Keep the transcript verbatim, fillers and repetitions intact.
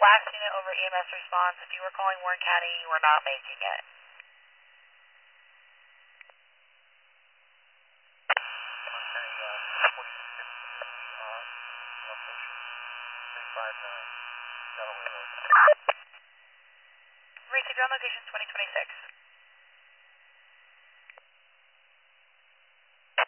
last unit over E M S response. If you were calling Warren County, you were not making it. Warren County, uh, forty-six fifty, we are location three five nine, Delaware Road. Received on location twenty twenty-six.